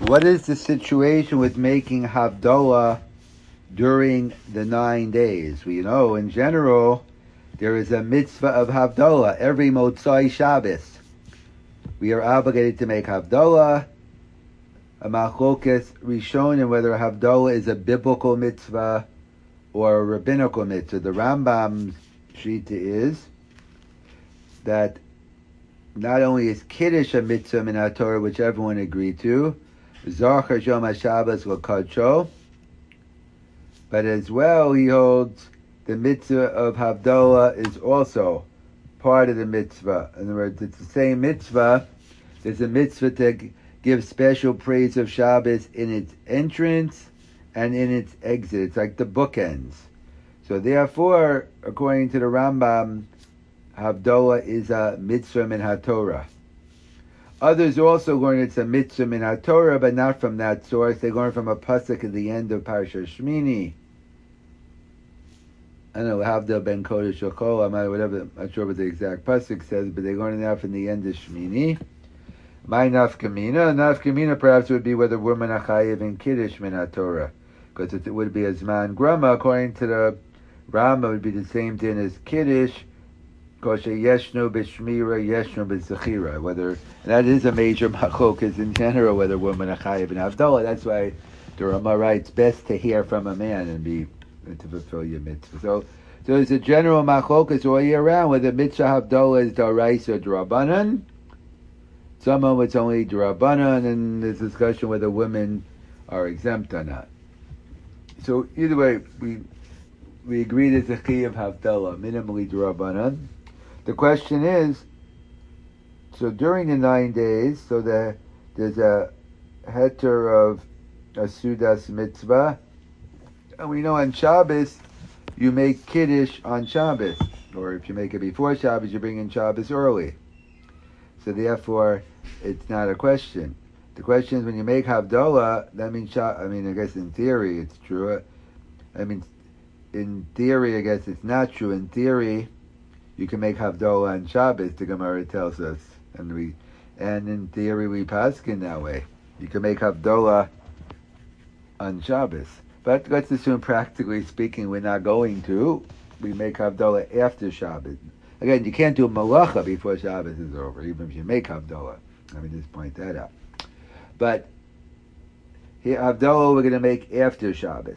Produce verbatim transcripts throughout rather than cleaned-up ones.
What is the situation with making Havdalah during the nine days? We know in general there is a mitzvah of Havdalah every Motzai Shabbos. We are obligated to make Havdalah. A machlokes rishonim whether Havdalah is a biblical mitzvah or a rabbinical mitzvah. The Rambam's shita is that not only is Kiddush a mitzvah min HaTorah, which everyone agreed to, Zachar Yom HaShabbos L'Kadsho, but as well he holds the mitzvah of Havdalah is also part of the mitzvah. In other words, it's the same mitzvah. There's a mitzvah to give special praise of Shabbos in its entrance and in its exit. It's like the bookends. So therefore, according to the Rambam, Havdalah is a mitzvah min HaTorah. Others also learn it's a mitzvah min HaTorah, but not from that source. They learn from a pasuk at the end of Parsha Shmini. I don't know, Havdil ben Kodesh Shachol, I'm not, whatever, I'm not sure what the exact pasuk says, but they learn that from the end of Shmini. My nafkamina, nafkamina perhaps would be whether women are chayiv in Kiddush min HaTorah, because it would be a Zman Grama. According to the Rama, it would be the same thing as Kiddush, kosher yeshno b'shmira, yeshno b'zechira. Whether, and that is a major machlokas in general, whether women are chayiv in Havdalah. That's why the Rama writes, best to hear from a man and be to fulfill your mitzvah. So, so there's a general machlokas all year round whether mitzvah Havdalah is d'oraisa or d'rabbanan. Some of it's only d'rabbanan, and there's discussion whether women are exempt or not. So either way, we we agree there's a chi of Havdalah, minimally d'rabbanan. The question is, so during the nine days, so the, there's a heter of a sudas mitzvah, and we know on Shabbos you make Kiddush on Shabbos, or if you make it before Shabbos, you bring in Shabbos early. So therefore, it's not a question. The question is when you make Havdalah, that means, I mean, I guess in theory it's true. I mean, in theory, I guess it's not true. In theory, you can make Havdalah on Shabbos, the Gemara tells us. And we, and in theory, we paskin that way. You can make Havdalah on Shabbos. But let's assume, practically speaking, we're not going to. We make Havdalah after Shabbos. Again, you can't do malacha before Shabbos is over, even if you make Havdalah. Let me just point that out. But here, Havdalah we're going to make after Shabbos.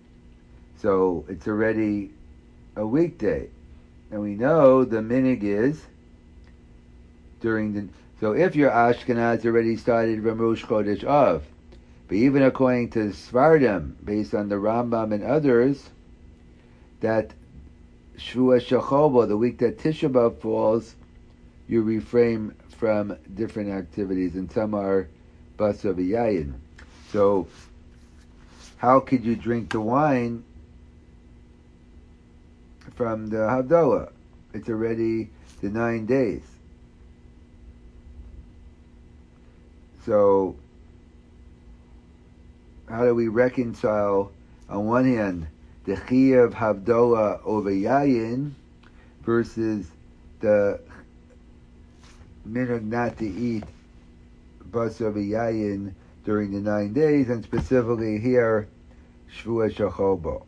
So it's already a weekday. And we know the minig is during the... So if your Ashkenaz already started Rosh Chodesh Av, but even according to Svardim, based on the Rambam and others, that Shvua Shechobo, the week that Tisha B'Av falls, you refrain from different activities, and some are Basar V'Yayin. So, how could you drink the wine from the Havdalah? It's already the nine days. So, how do we reconcile, on one hand, the Chiyuv Havdalah over Yayin versus the minhag not to eat Basar V'Yayin during the nine days, and specifically here, Shvua Shechobo.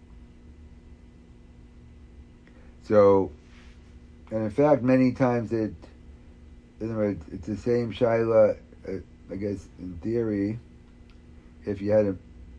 So, and in fact, many times it, in other words, it's the same shaila, uh, I guess, in theory, if you had a,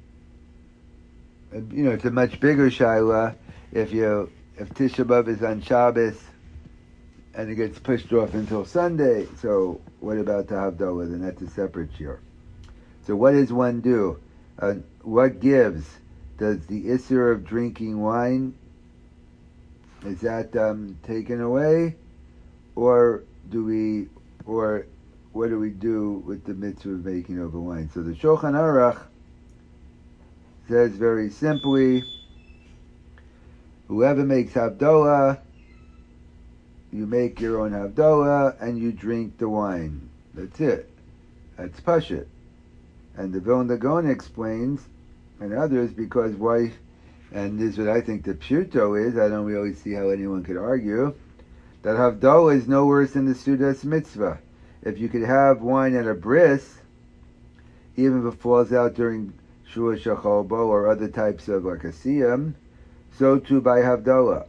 a, you know, it's a much bigger shaila if you, if Tisha B'Av is on Shabbos and it gets pushed off until Sunday. So what about the Havdalah? Then that's a separate shir. So what does one do? Uh, what gives? Does the issur of drinking wine, is that um, taken away, or do we, or what do we do with the mitzvah of making over wine? So the Shulchan Aruch says very simply, whoever makes Havdalah, you make your own Havdalah and you drink the wine. That's it. That's Pashut. And the Vilna Gaon explains, and others, because why, and this is what I think the Pshuto is, I don't really see how anyone could argue, that Havdalah is no worse than the Sudas Mitzvah. If you could have wine at a bris, even if it falls out during Shua Shachobo or other types of like a siyam, so too by Havdalah.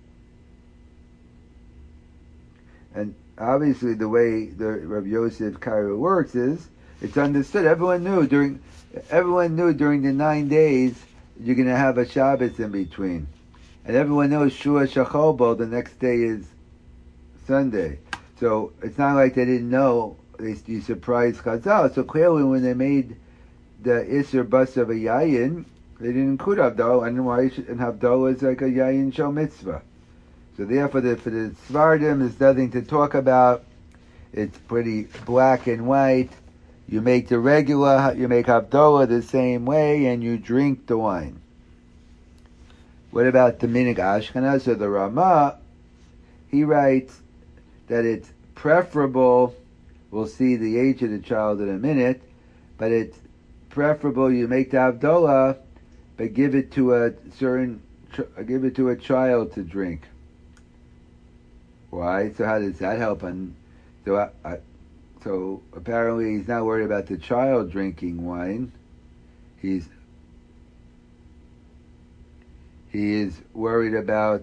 And obviously the way the Rav Yosef Cairo works is, it's understood, everyone knew during everyone knew during the nine days you're going to have a Shabbos in between. And everyone knows Shua Shachobo, the next day is Sunday. So it's not like they didn't know, they you surprised Chazal. So clearly when they made the Isser Bus of a Yayin, they didn't include Havdalah, and why should, and Havdalah is like a Yayin Shel Mitzvah. So therefore the, for the Svardim there's nothing to talk about. It's pretty black and white. You make the regular, you make Havdalah the same way, and you drink the wine. What about the Minig Ashkenaz? So the Ramah, he writes that it's preferable, we'll see the age of the child in a minute, but it's preferable you make the Havdalah, but give it to a certain, give it to a child to drink. Why? So how does that help? And so I, I So apparently he's not worried about the child drinking wine. He's he is worried about,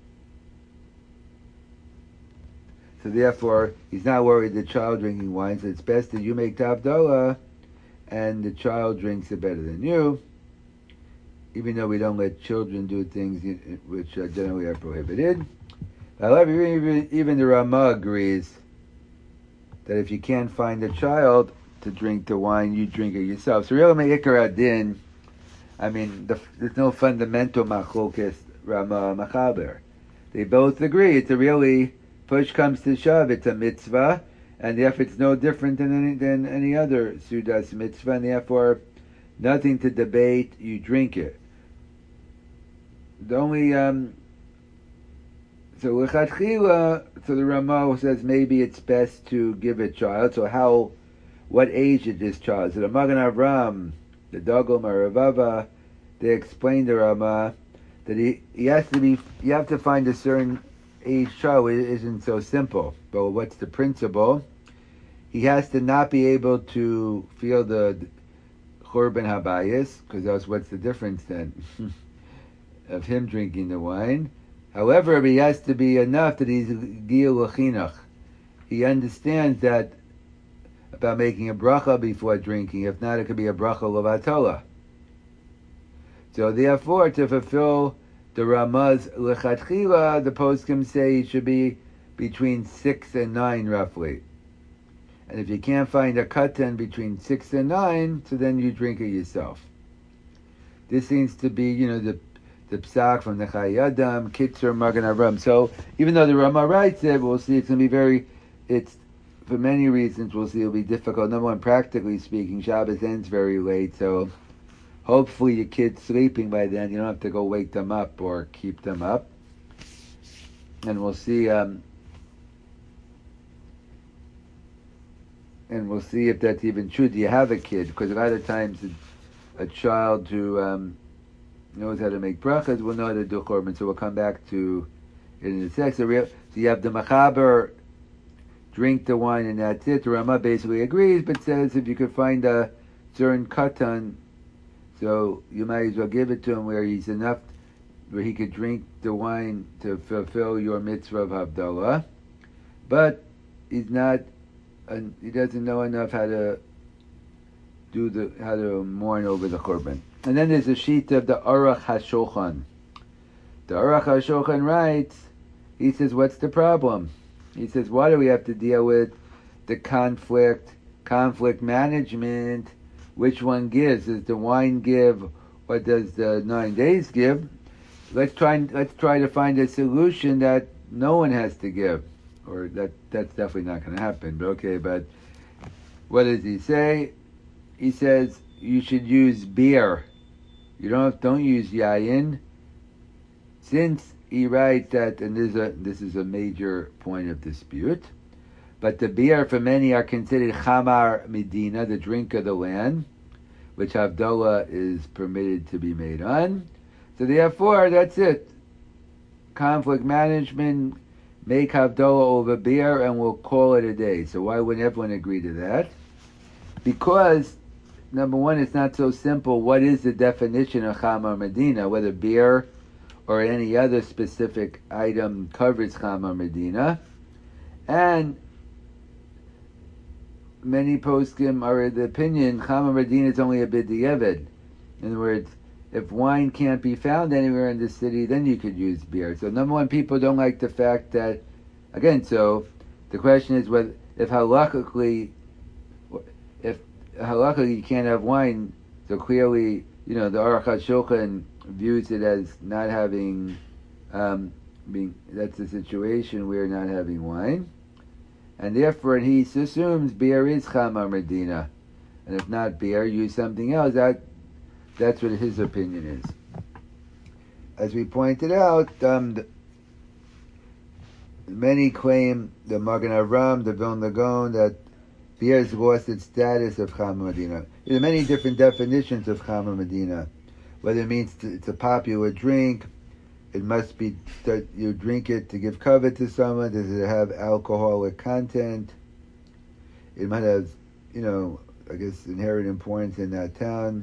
so therefore he's not worried the child drinking wine. So it's best that you make the Havdalah and the child drinks it better than you, even though we don't let children do things which uh, generally are prohibited. However, even, even the Ramah agrees that if you can't find a child to drink the wine, you drink it yourself. So really, Me'ikar Adin, I mean, the, there's no fundamental machlokes Ramah Machaber. They both agree. It's a really, push comes to shove, it's a mitzvah, and therefore it's no different than any, than any other Sudas mitzvah, and therefore nothing to debate, you drink it. The only, um, so L'chatchila, so the Ramah says maybe it's best to give a child. So how, what age is this child? So the Magen Avram, the Dagom or Ravava, they explain to Ramah that he, he has to be, you have to find a certain age child. It isn't so simple. But what's the principle? He has to not be able to feel the Churban Habayis, because else what's the difference then of him drinking the wine? However, he has to be enough that he's Gil L'Chinuch. He understands that about making a bracha before drinking. If not, it could be a bracha L'Vatola. So therefore, to fulfill the Ramah's L'Chatchila, the poskim say he should be between six and nine roughly. And if you can't find a katan between six and nine, so then you drink it yourself. This seems to be, you know, the the psak from the Chayei Adam, Kitzur, Magen Avram. So even though the Ramah writes it, we'll see it's going to be very, it's, for many reasons, we'll see it'll be difficult. Number one, practically speaking, Shabbos ends very late, so hopefully your kid's sleeping by then. You don't have to go wake them up or keep them up. And we'll see, um, and we'll see if that's even true. Do you have a kid? Because a lot of times a, a child who um, knows how to make brachas will know how to do korban. So we'll come back to it in a second. So, so you have the machaber, drink the wine and that's it. The Ramah basically agrees, but says if you could find a certain katan, so you might as well give it to him where he's enough, where he could drink the wine to fulfill your mitzvah of Havdalah, but he's not, and he doesn't know enough how to do the, how to mourn over the korban. And then there's a sheet of the Aruch HaShulchan. The Aruch HaShulchan writes, he says, what's the problem? He says, why do we have to deal with the conflict, conflict management? Which one gives? Does the wine give, or does the nine days give? Let's try. Let's try to find a solution that no one has to give, or that that's definitely not going to happen. But okay, but what does he say? He says you should use beer. You don't have, don't use yayin. Since he writes that, and this is a this is a major point of dispute. But the beer for many are considered chamar medina, the drink of the land, which Havdalah is permitted to be made on. So therefore, that's it. Conflict management, make Havdalah over beer, and we'll call it a day. So why wouldn't everyone agree to that? Because number one, it's not so simple. What is the definition of Chamar Medina? Whether beer or any other specific item covers Chamar Medina. And many poskim are of the opinion Chamar Medina is only a b'di'evid. In other words, if wine can't be found anywhere in the city, then you could use beer. So number one, people don't like the fact that, again, so the question is whether, if halakhically, if halakhically you can't have wine, so clearly, you know, the Aruch HaShulchan views it as not having, um, being, that's the situation where not having wine. And therefore he assumes beer is Chamar Medina. And if not beer, use something else. That That's what his opinion is. As we pointed out, um, the, many claim, the Magen Avraham, the Vilna Gaon, that beer has lost its status of Chamar Medina. There are many different definitions of Chamar Medina. Whether it means to, it's a popular drink, it must be that you drink it to give cover to someone, does it have alcoholic content, it might have, you know, I guess inherent importance in that town.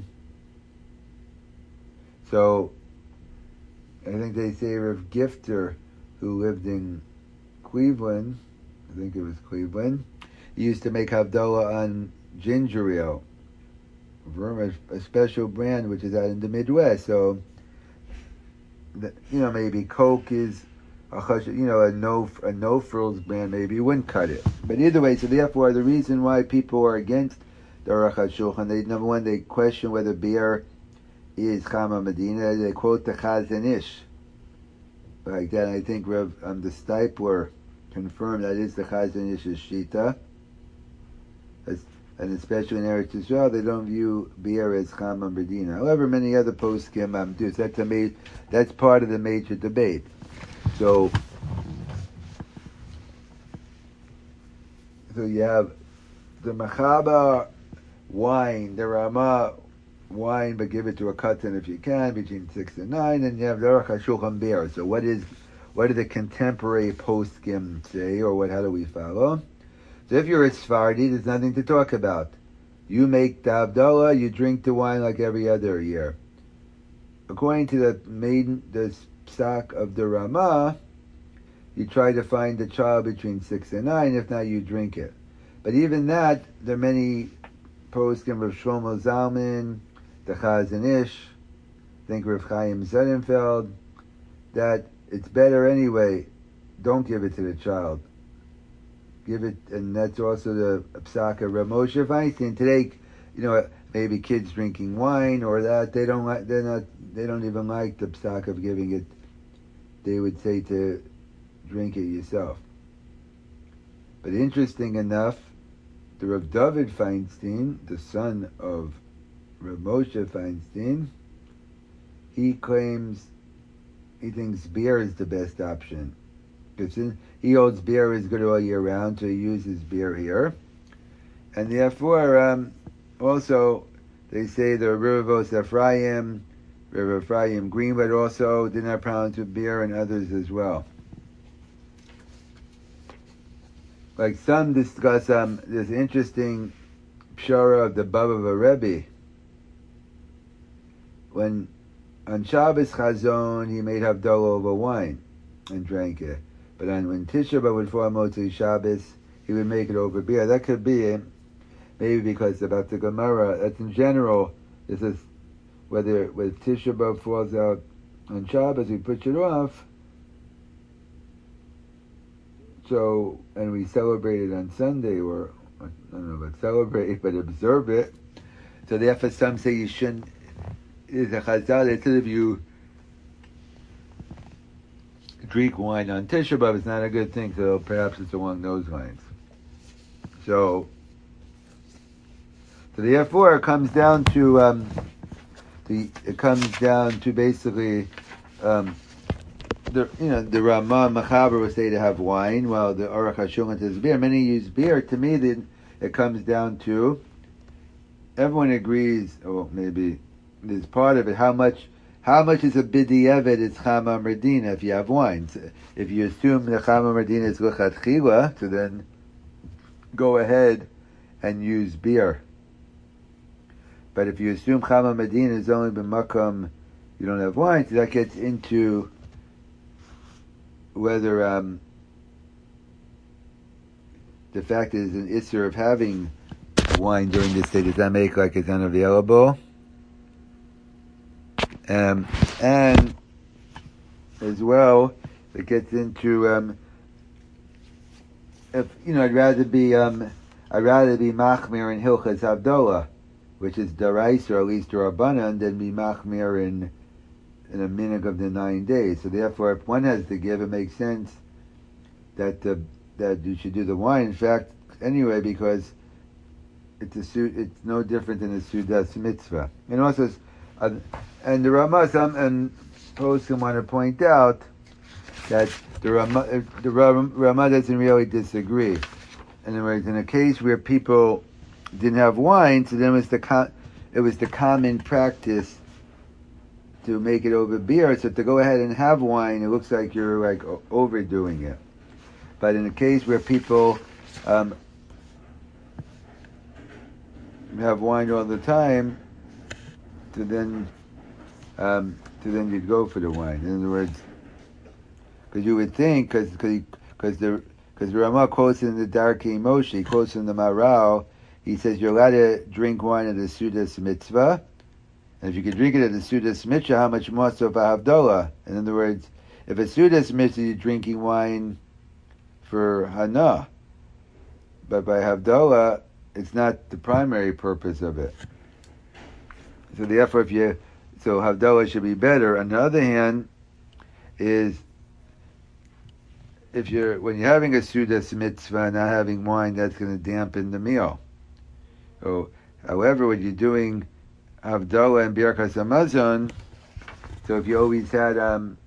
So, I think they say Rav Gifter, who lived in Cleveland, I think it was Cleveland, he used to make Havdalah on ginger ale, a special brand which is out in the Midwest. So, the, you know, maybe Coke is a you know a no a no frills brand. Maybe you wouldn't cut it. But either way, so therefore, the reason why people are against the Aruch HaShulchan, they number one, they question whether beer is Chamar Medina. They quote the Chazon Ish like that. I think Rev um, the Stipler confirmed that is the Chazon Ish's shita. As, and especially in Eretz Yisrael, they don't view beer as Chamar Medina. However, many other poskim um, do. So that's a ma- that's part of the major debate. So, so you have the Machaba wine, the Ramah wine, but give it to a katan if you can, between six and nine, and you have the Aruch HaShulchan beer. So what is, what do the contemporary poskim say, or what? How do we follow? So if you're a Sephardi, there's nothing to talk about. You make the Havdalah, you drink the wine like every other year. According to the maiden, the psak of the Ramah, you try to find the child between six and nine. If not, you drink it. But even that, there are many poskim, Rav Shlomo Zalman, the Chazon Ish, I think Rav Chaim Zedenfeld, that it's better anyway. Don't give it to the child. Give it, and that's also the psak of Rav Moshe Feinstein. Today, you know, maybe kids drinking wine or that, they don't like, they're not, they don't even like the psak of giving it. They would say to drink it yourself. But interesting enough, the Rav David Feinstein, the son of Rav Moshe Feinstein, he claims, he thinks beer is the best option. Because he holds beer is good all year round, so he uses beer here. And therefore, um, also, they say the Rivavos Ephraim, Rav Ephraim Greenwood also didn't have problems with beer, and others as well. Like some discuss um, this interesting pshara of the Baba Rebbe. When on Shabbos Chazon, he made Havdalah over wine and drank it. But on, when Tisha B'Av would fall Motzei Shabbos, he would make it over beer. That could be maybe because about the Gemara. That's in general. This is whether when Tisha B'Av falls out on Shabbos, we push it off. So, and we celebrate it on Sunday, or I don't know about celebrate, but observe it. So therefore, some say you shouldn't. Is a chazal that says if you drink wine on Tisha B'Av, it's not a good thing. So perhaps it's along those lines. So, so therefore, it comes down to um, the. It comes down to basically. Um, The, you know, the Ramah Machaber would say to have wine, while the Aruch HaShulchan says beer. Many use beer. To me, then it comes down to everyone agrees, or maybe there's part of it. How much, how much is a b'di'evet is Chamar Medina if you have wine? So if you assume the Chamar Medina is l'chatchila, so then go ahead and use beer. But if you assume Chama Medina is only b'makom, you don't have wine, so that gets into whether um, the fact is an issur of having wine during this day, does that make like it's unavailable? Um, and as well, it gets into um, if you know, I'd rather be um, I'd rather be machmir in Hilchas Havdalah, which is daraisa or at least Rabbanan, than be machmir in in a minhag of the nine days. So therefore, if one has to give, it makes sense that the that you should do the wine. In fact, anyway, because it's a suit, it's no different than a sudas mitzvah. And also, uh, and the Ramah some and poskim want to point out that the Ramah the Ramah doesn't really disagree. In other words, in a case where people didn't have wine, so then it was the it was the common practice to make it over beer. So to go ahead and have wine, it looks like you're like overdoing it. But in a case where people um, have wine all the time, to then um, to then you'd go for the wine. In other words, because you would think, because because the because the Ramah quotes in the Darkei Moshe, he quotes in the Maral, he says you're allowed to drink wine at the Sudas Mitzvah, and if you could drink it at the Sudas Mitzvah, how much more so for Havdalah? In other words, if a Sudas Mitzvah you're drinking wine for Hana, but by Havdalah, it's not the primary purpose of it. So therefore, if you, so Havdalah should be better. On the other hand, is if you're, when you're having a Sudas Mitzvah and not having wine, that's going to dampen the meal. So, however, when you're doing Havdalah and Birkas Hamazon, so if you always had, um,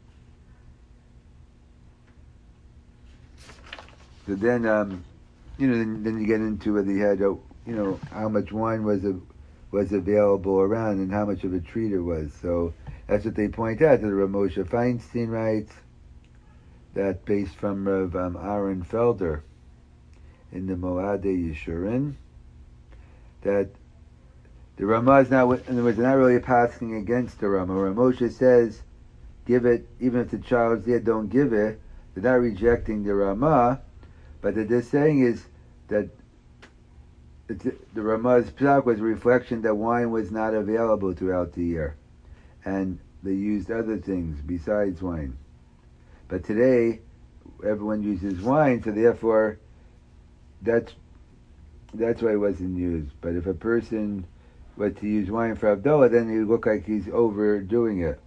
so then, um, you know, then, then you get into whether you had, a, you know, how much wine was a, was available around and how much of a treat it was. So that's what they point out. The Rav Moshe Feinstein writes that, based from Rav um, Aaron Felder in the Moadei Yeshurin, that the Ramah is not, in other words, they're not really passing against the Ramah. Rav Moshe says, give it, even if the child's there, don't give it. They're not rejecting the Ramah, but what they're saying is that it's, the Ramah's psak was a reflection that wine was not available throughout the year, and they used other things besides wine. But today, everyone uses wine, so therefore, that's that's why it wasn't used. But if a person were to use wine for Havdalah, then he would look like he's overdoing it,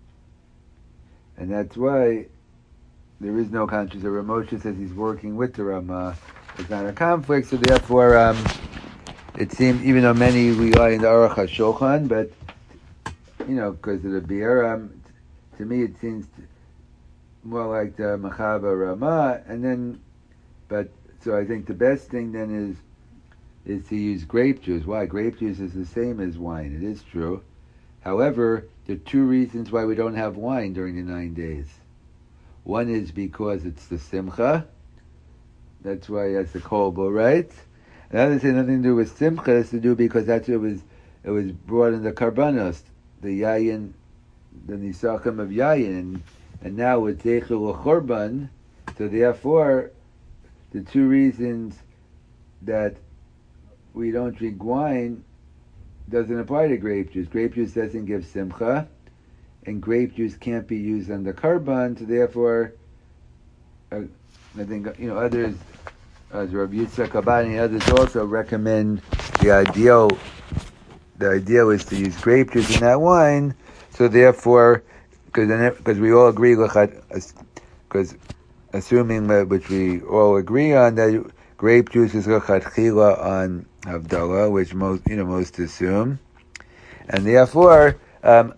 and that's why there is no conflict. So Rav Moshe says he's working with the Ramah. It's not a conflict, so therefore, um, it seems, even though many rely on the Aruch HaShulchan, but, you know, because of the beer, um, to me it seems more like the Machava Ramah, and then, but, so I think the best thing then is, is to use grape juice. Why? Grape juice is the same as wine, it is true. However, there are two reasons why we don't have wine during the nine days. One is because it's the Simcha. That's why it's the Kolbo, right? Another thing, nothing to do with Simcha, it's to do because that's what it was, it was brought in the Karbanos, the Yayin, the Nisachim of Yayin, and, and now it's Zeichel Chorban. So therefore, the two reasons that we don't drink wine doesn't apply to grape juice. Grape juice doesn't give Simcha, and grape juice can't be used on the Karban, so therefore, uh, I think, you know, others, as Rabbi Yitzchak Abadi and others also recommend the ideal, the ideal is to use grape juice in that wine, so therefore, because we all agree, because assuming that, which we all agree on, that grape juice is lechatchila on Havdalah, which most, you know, most assume, and therefore, um,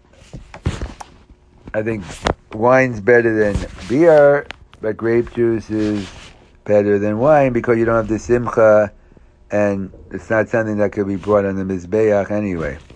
I think wine's better than beer, but grape juice is better than wine because you don't have the simcha, and it's not something that could be brought on the mizbeach anyway.